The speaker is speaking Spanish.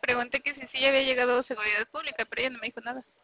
pregunté que si sí había llegado seguridad pública, pero ella no me dijo nada.